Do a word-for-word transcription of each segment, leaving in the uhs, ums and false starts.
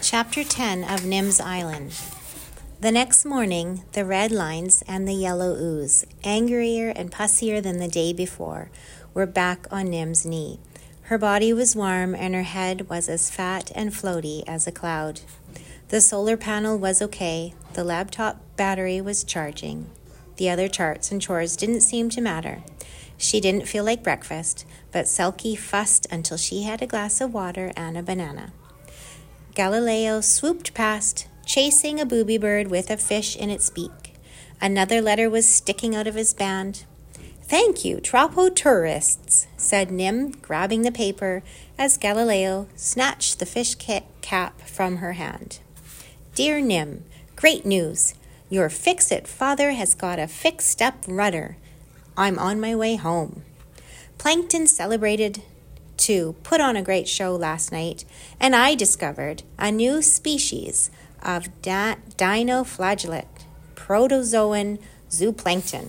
Chapter ten of Nim's Island. The next morning, the red lines and the yellow ooze, angrier and pussier than the day before, were back on Nim's knee. Her body was warm and her head was as fat and floaty as a cloud. The solar panel was okay. The laptop battery was charging. The other charts and chores didn't seem to matter. She didn't feel like breakfast, but Selkie fussed until she had a glass of water and a banana. Galileo swooped past, chasing a booby bird with a fish in its beak. Another letter was sticking out of his band. "Thank you, Tropo tourists," said Nim, grabbing the paper as Galileo snatched the fish cap from her hand. "Dear Nim, great news. Your fix-it father has got a fixed-up rudder. I'm on my way home. Plankton celebrated to put on a great show last night, and I discovered a new species of da- dinoflagellate, protozoan zooplankton.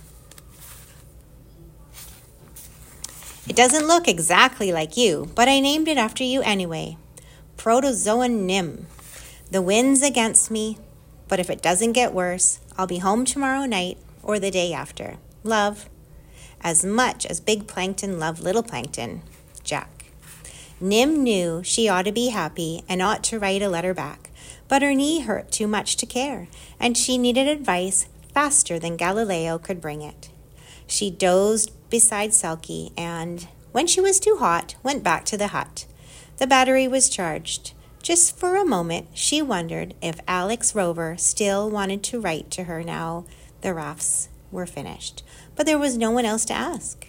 It doesn't look exactly like you, but I named it after you anyway. Protozoan Nim. The wind's against me, but if it doesn't get worse, I'll be home tomorrow night or the day after. Love. As much as big plankton love little plankton. Jack." Nim knew she ought to be happy and ought to write a letter back, but her knee hurt too much to care, and she needed advice faster than Galileo could bring it. She dozed beside Selkie and, when she was too hot, went back to the hut. The battery was charged. Just for a moment, she wondered if Alex Rover still wanted to write to her now the rafts were finished, but there was no one else to ask.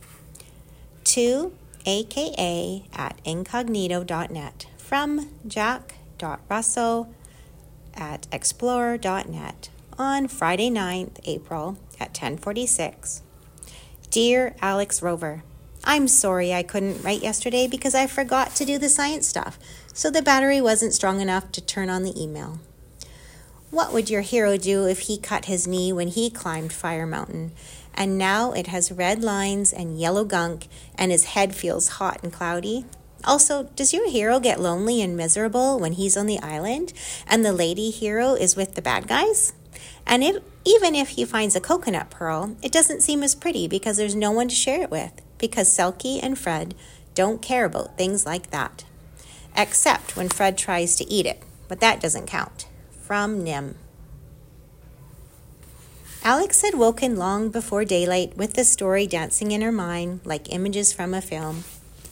To A K A at incognito dot net from jack dot russo at explorer dot net on Friday ninth April at ten forty-six. Dear Alex Rover, I'm sorry I couldn't write yesterday because I forgot to do the science stuff, so the battery wasn't strong enough to turn on the email. What would your hero do if he cut his knee when he climbed Fire Mountain? And now it has red lines and yellow gunk, and his head feels hot and cloudy. Also, does your hero get lonely and miserable when he's on the island, and the lady hero is with the bad guys? And if, even if he finds a coconut pearl, it doesn't seem as pretty because there's no one to share it with, because Selkie and Fred don't care about things like that. Except when Fred tries to eat it, but that doesn't count. From Nim. Alex had woken long before daylight with the story dancing in her mind like images from a film.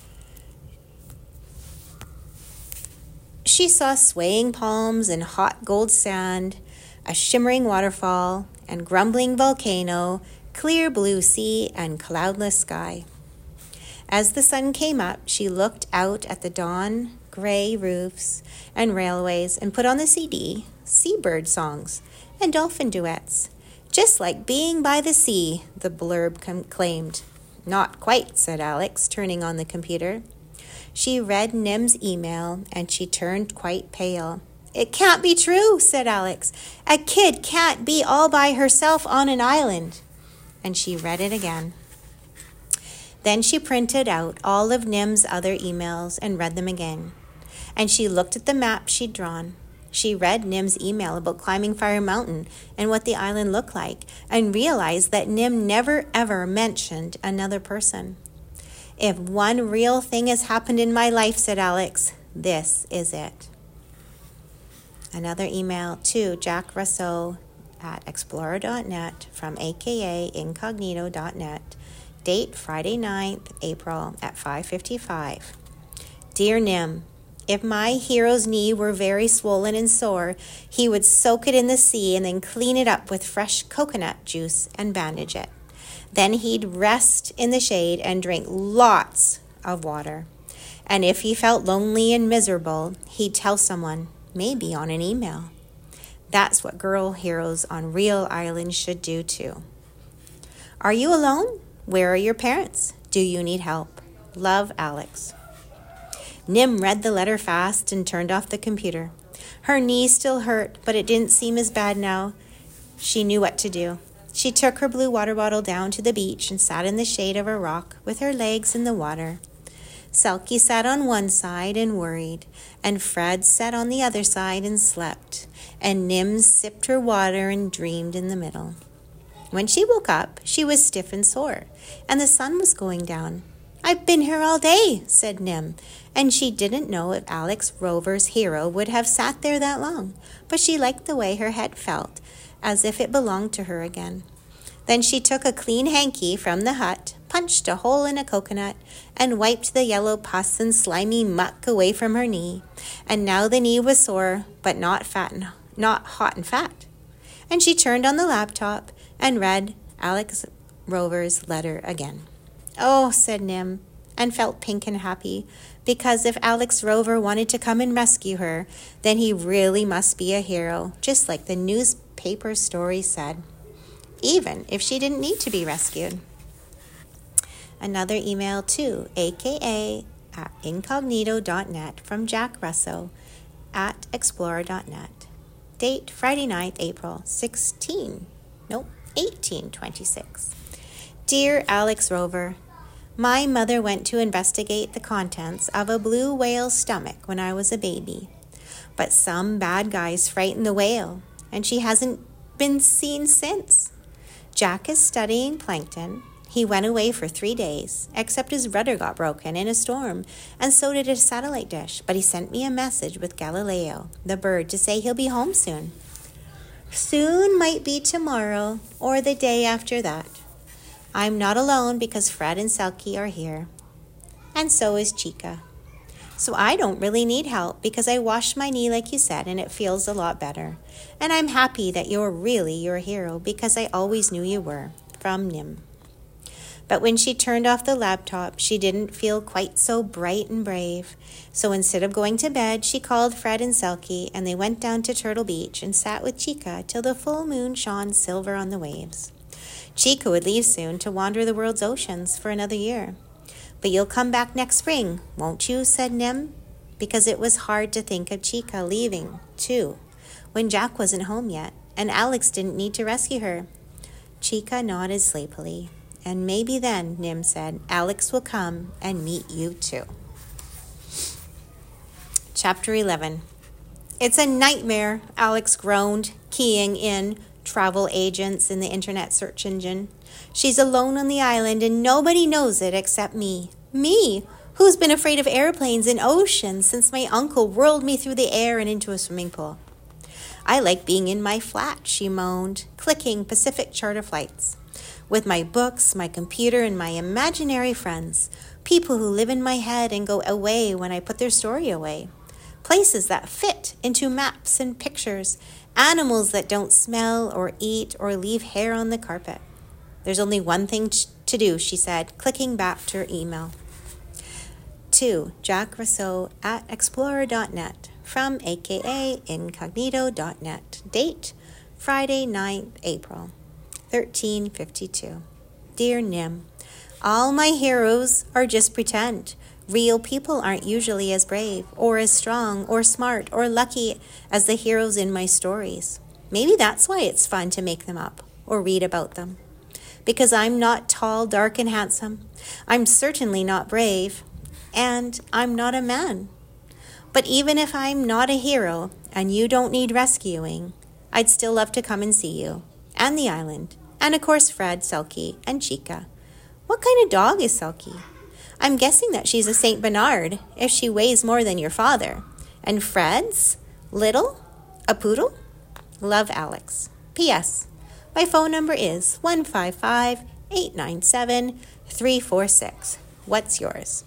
She saw swaying palms and hot gold sand, a shimmering waterfall and grumbling volcano, clear blue sea and cloudless sky. As the sun came up, she looked out at the dawn, gray roofs and railways and put on the C D, seabird songs and dolphin duets. "Just like being by the sea," the blurb com- claimed. "Not quite," said Alex, turning on the computer. She read Nim's email and she turned quite pale. "It can't be true," said Alex. "A kid can't be all by herself on an island." And she read it again. Then she printed out all of Nim's other emails and read them again. And she looked at the map she'd drawn. She read Nim's email about climbing Fire Mountain and what the island looked like, and realized that Nim never ever mentioned another person. "If one real thing has happened in my life," said Alex, "this is it." Another email to Jack Russo at explorer dot net from A K A incognito dot net. Date Friday ninth April at five fifty-five. Dear Nim, if my hero's knee were very swollen and sore, he would soak it in the sea and then clean it up with fresh coconut juice and bandage it. Then he'd rest in the shade and drink lots of water. And if he felt lonely and miserable, he'd tell someone, maybe on an email. That's what girl heroes on real islands should do too. Are you alone? Where are your parents? Do you need help? Love, Alex. Nim read the letter fast and turned off the computer. Her knee still hurt, but it didn't seem as bad now. She knew what to do. She took her blue water bottle down to the beach and sat in the shade of a rock with her legs in the water. Selkie sat on one side and worried, and Fred sat on the other side and slept, and Nim sipped her water and dreamed in the middle. When she woke up, she was stiff and sore, and the sun was going down. "I've been here all day," said Nim, and she didn't know if Alex Rover's hero would have sat there that long, but she liked the way her head felt, as if it belonged to her again. Then she took a clean hanky from the hut, punched a hole in a coconut, and wiped the yellow pus and slimy muck away from her knee. And now the knee was sore, but not fat and not hot and fat. And she turned on the laptop and read Alex Rover's letter again. "Oh," said Nim, and felt pink and happy, because if Alex Rover wanted to come and rescue her, then he really must be a hero, just like the newspaper story said, even if she didn't need to be rescued. Another email to aka at incognito dot net from Jack Russo at explorer dot net. Date Friday night, April sixteenth. Nope, eighteen twenty-six. Dear Alex Rover, my mother went to investigate the contents of a blue whale's stomach when I was a baby. But some bad guys frightened the whale, and she hasn't been seen since. Jack is studying plankton. He went away for three days, except his rudder got broken in a storm, and so did his satellite dish. But he sent me a message with Galileo, the bird, to say he'll be home soon. Soon might be tomorrow or the day after that. I'm not alone because Fred and Selkie are here. And so is Chica. So I don't really need help because I washed my knee like you said and it feels a lot better. And I'm happy that you're really your hero because I always knew you were. From Nim. But when she turned off the laptop, she didn't feel quite so bright and brave. So instead of going to bed, she called Fred and Selkie, and they went down to Turtle Beach and sat with Chica till the full moon shone silver on the waves. Chica would leave soon to wander the world's oceans for another year. But you'll come back next spring, won't you? Said Nim, because it was hard to think of Chica leaving, too, when Jack wasn't home yet, and Alex didn't need to rescue her. Chica nodded sleepily. And maybe then, Nim said, Alex will come and meet you too. Chapter eleven. It's a nightmare, Alex groaned, keying in travel agents in the internet search engine. She's alone on the island and nobody knows it except me. Me, who's been afraid of airplanes and oceans since my uncle whirled me through the air and into a swimming pool. I like being in my flat, she moaned, clicking Pacific charter flights. With my books, my computer, and my imaginary friends, people who live in my head and go away when I put their story away. Places that fit into maps and pictures, animals that don't smell or eat or leave hair on the carpet. There's only one thing to do, she said, clicking back to her email. To Jack Russo at explorer dot net from aka incognito dot net. Date Friday ninth April. thirteen fifty-two. Dear Nim, all my heroes are just pretend. Real people aren't usually as brave or as strong or smart or lucky as the heroes in my stories. Maybe that's why it's fun to make them up or read about them. Because I'm not tall, dark, and handsome. I'm certainly not brave. And I'm not a man. But even if I'm not a hero and you don't need rescuing, I'd still love to come and see you. And the island. And of course Fred, Selkie, and Chica. What kind of dog is Selkie? I'm guessing that she's a Saint Bernard if she weighs more than your father. And Fred's? Little? A poodle? Love, Alex. P S. My phone number is one five five, eight nine seven, three four six. What's yours?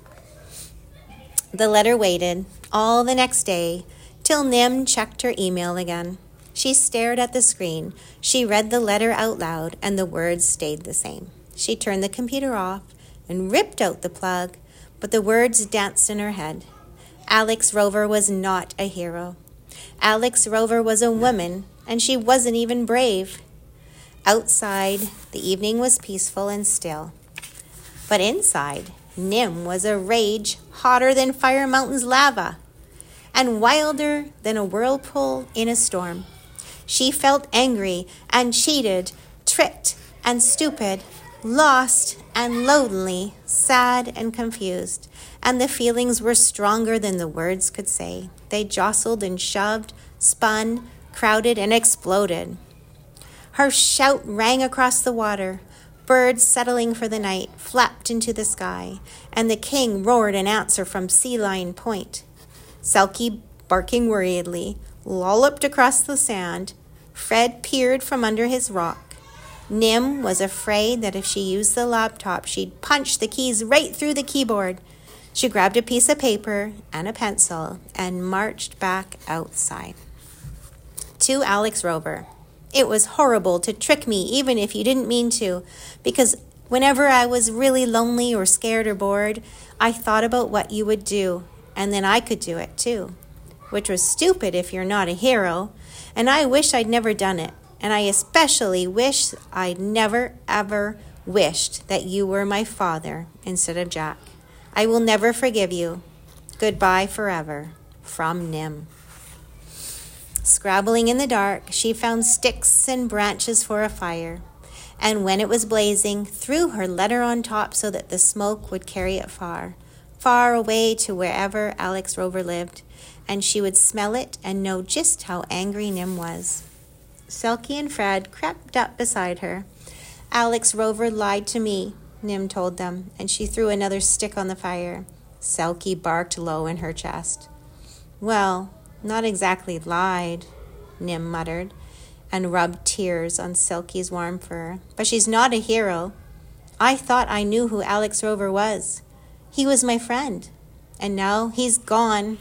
The letter waited all the next day till Nim checked her email again. She stared at the screen. She read the letter out loud, and the words stayed the same. She turned the computer off and ripped out the plug, but the words danced in her head. Alex Rover was not a hero. Alex Rover was a woman, and she wasn't even brave. Outside, the evening was peaceful and still. But inside, Nim was a rage hotter than Fire Mountain's lava, and wilder than a whirlpool in a storm. She felt angry and cheated, tricked and stupid, lost and lonely, sad and confused. and the feelings were stronger than the words could say. They jostled and shoved, spun, crowded, and exploded. Her shout rang across the water. Birds settling for the night flapped into the sky, and the king roared an answer from Sea Lion Point. Selkie, barking worriedly, lolloped across the sand. Fred peered from under his rock. Nim was afraid that if she used the laptop, she'd punch the keys right through the keyboard. She grabbed a piece of paper and a pencil and marched back outside. To Alex Rover. It was horrible to trick me even if you didn't mean to, because whenever I was really lonely or scared or bored, I thought about what you would do, and then I could do it too, which was stupid if you're not a hero, and I wish I'd never done it, and I especially wish I'd never ever wished that you were my father instead of Jack. I will never forgive you. Goodbye forever. From Nim. Scrabbling in the dark, she found sticks and branches for a fire, and when it was blazing, threw her letter on top so that the smoke would carry it far, far away to wherever Alex Rover lived, and she would smell it and know just how angry Nim was. Selkie and Fred crept up beside her. Alex Rover lied to me, Nim told them, and she threw another stick on the fire. Selkie barked low in her chest. Well, not exactly lied, Nim muttered, and rubbed tears on Selkie's warm fur. But she's not a hero. I thought I knew who Alex Rover was. He was my friend, and now he's gone.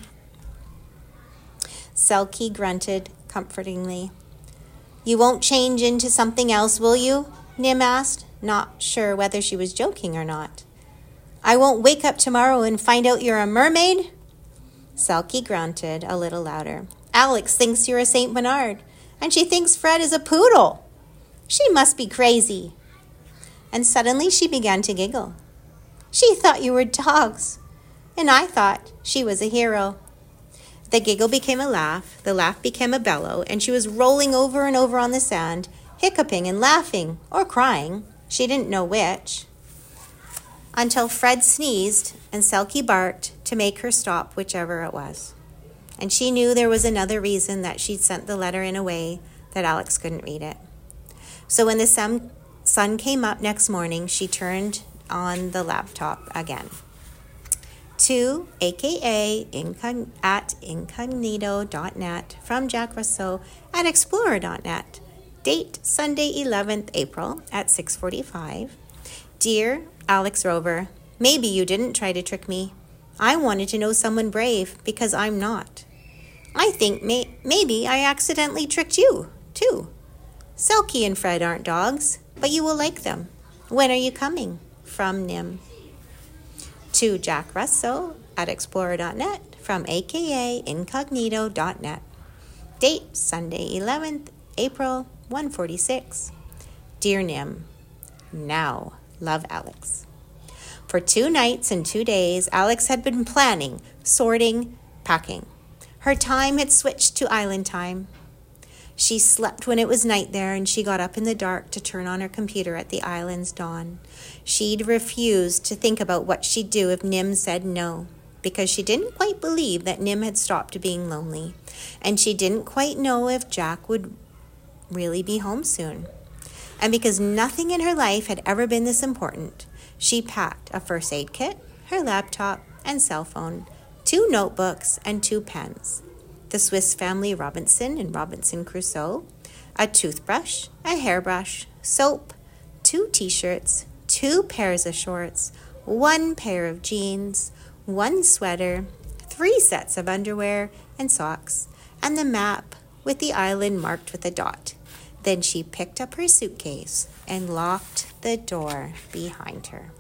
Selkie grunted comfortingly. You won't change into something else, will you? Nim asked, not sure whether she was joking or not. I won't wake up tomorrow and find out you're a mermaid? Selkie grunted a little louder. Alex thinks you're a Saint Bernard, and she thinks Fred is a poodle. She must be crazy. And suddenly she began to giggle. She thought you were dogs, and I thought she was a hero. The giggle became a laugh, the laugh became a bellow, and she was rolling over and over on the sand, hiccuping and laughing, or crying. She didn't know which. Until Fred sneezed and Selkie barked to make her stop, whichever it was. And she knew there was another reason that she'd sent the letter in a way that Alex couldn't read it. So when the sun, sun came up next morning, she turned on the laptop again. To A K A incog- at incognito dot net from Jack Russo at explorer dot net. Date Sunday eleventh April at six forty-five. Dear Alex Rover, maybe you didn't try to trick me. I wanted to know someone brave because I'm not. I think may- maybe I accidentally tricked you, too. Selkie and Fred aren't dogs, but you will like them. When are you coming? From Nim. To Jack Russo at explorer dot net from A K A incognito dot net. Date Sunday eleventh April one forty-six. Dear Nim, now. Love, Alex. For two nights and two days, Alex had been planning, sorting, packing. Her time had switched to island time. She slept when it was night there, and she got up in the dark to turn on her computer at the island's dawn. She'd refused to think about what she'd do if Nim said no, because she didn't quite believe that Nim had stopped being lonely, and she didn't quite know if Jack would really be home soon. And because nothing in her life had ever been this important, she packed a first aid kit, her laptop and cell phone, two notebooks and two pens, the Swiss Family Robinson and Robinson Crusoe, a toothbrush, a hairbrush, soap, two t-shirts, two pairs of shorts, one pair of jeans, one sweater, three sets of underwear and socks, and the map with the island marked with a dot. Then she picked up her suitcase and locked the door behind her.